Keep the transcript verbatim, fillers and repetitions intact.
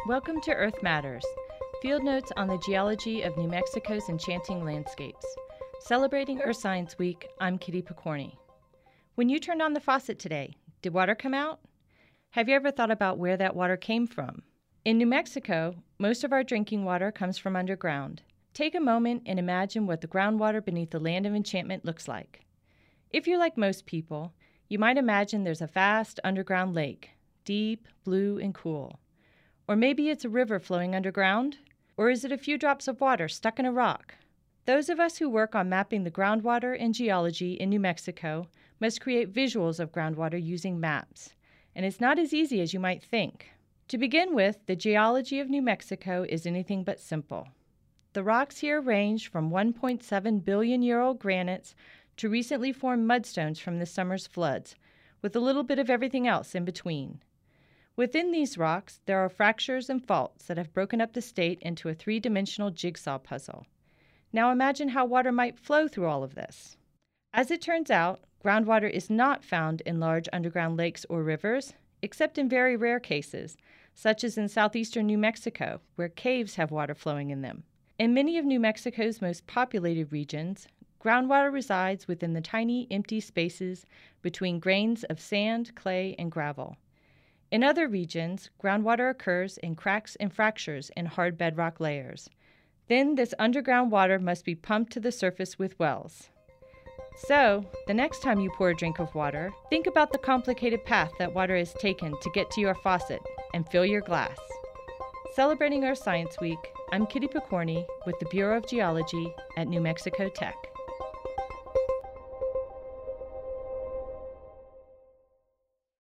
Welcome to Earth Matters, field notes on the geology of New Mexico's enchanting landscapes. Celebrating Earth Science Week, I'm Kitty Picorni. When you turned on the faucet today, did water come out? Have you ever thought about where that water came from? In New Mexico, most of our drinking water comes from underground. Take a moment and imagine what the groundwater beneath the land of enchantment looks like. If you're like most people, you might imagine there's a vast underground lake, deep, blue, and cool. Or maybe it's a river flowing underground? Or is it a few drops of water stuck in a rock? Those of us who work on mapping the groundwater and geology in New Mexico must create visuals of groundwater using maps. And it's not as easy as you might think. To begin with, the geology of New Mexico is anything but simple. The rocks here range from one point seven billion year old granites to recently formed mudstones from this summer's floods, with a little bit of everything else in between. Within these rocks, there are fractures and faults that have broken up the state into a three-dimensional jigsaw puzzle. Now imagine how water might flow through all of this. As it turns out, groundwater is not found in large underground lakes or rivers, except in very rare cases, such as in southeastern New Mexico, where caves have water flowing in them. In many of New Mexico's most populated regions, groundwater resides within the tiny, empty spaces between grains of sand, clay, and gravel. In other regions, groundwater occurs in cracks and fractures in hard bedrock layers. Then this underground water must be pumped to the surface with wells. So, the next time you pour a drink of water, think about the complicated path that water has taken to get to your faucet and fill your glass. Celebrating Earth Science Week, I'm Kitty Picorni with the Bureau of Geology at New Mexico Tech.